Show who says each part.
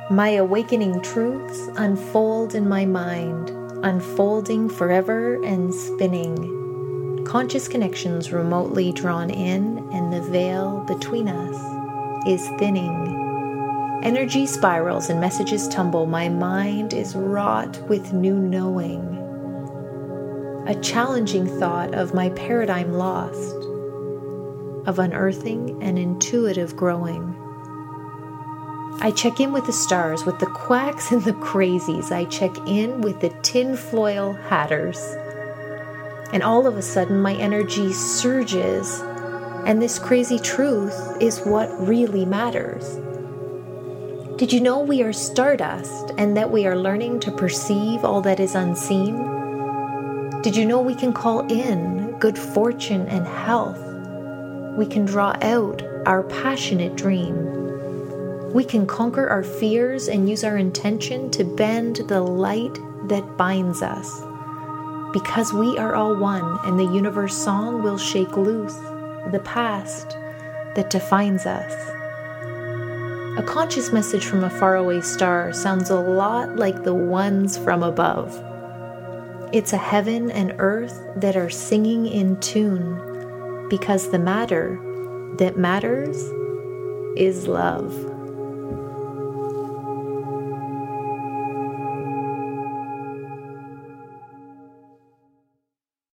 Speaker 1: My awakening truths unfold in my mind, unfolding forever and spinning. Conscious connections remotely drawn in, and the veil between us is thinning. Energy spirals and messages tumble. My mind is wrought with new knowing. A challenging thought of my paradigm lost, of unearthing and intuitive growing. I check in with the stars, with the quacks and the crazies. I check in with the tinfoil hatters. And all of a sudden, my energy surges, and this crazy truth is what really matters. Did you know we are stardust and that we are learning to perceive all that is unseen? Did you know we can call in good fortune and health? We can draw out our passionate dream. We can conquer our fears and use our intention to bend the light that binds us. Because we are all one, and the universe song will shake loose the past that defines us. A conscious message from a faraway star sounds a lot like the ones from above. It's a heaven and earth that are singing in tune, because the matter that matters is love.